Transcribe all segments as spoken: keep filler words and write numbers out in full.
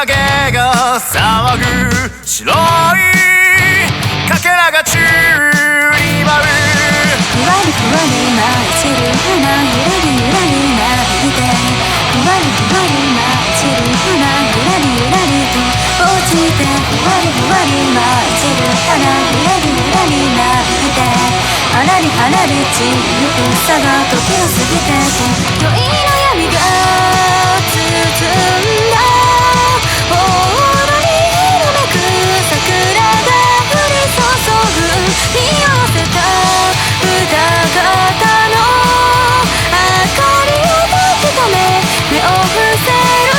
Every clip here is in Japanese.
影が騒ぐ白いかけらが宙に舞う。 ふわりふわり舞い散る花ゆらりゆらりなびいて、ふわりふわり舞い散る花ゆらりゆらりと落ちて、ふわりふわり舞い散る花ゆらりゆらりなびいて、あらりはらり散る草が時を過ぎてと酔いの闇が包んだオーロに色めく桜が降り注ぐ、匂わせた歌方の明かりを焚き止め目を伏せる。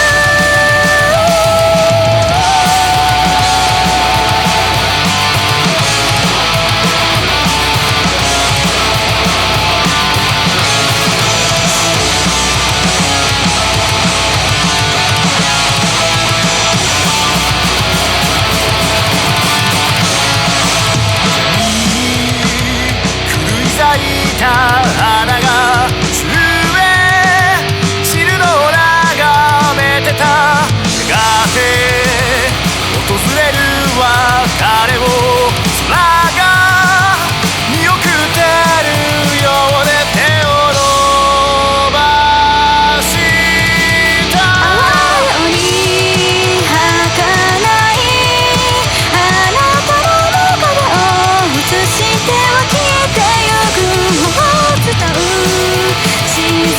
花が宙へ散るのを眺めてた。やがて訪れる別れを空が見送ってるようで手を伸ばした。 淡いより儚いあなたの中を映しては消えてゆく。伝う雫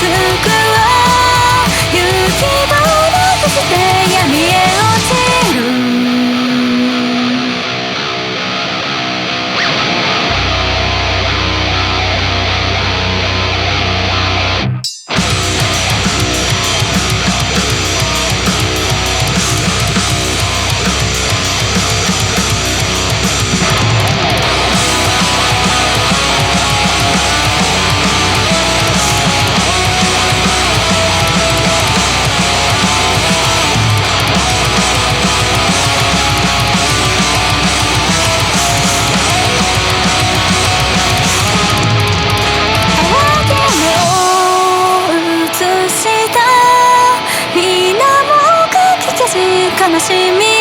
は行き場をなくして闇へ落ちる。悲しみ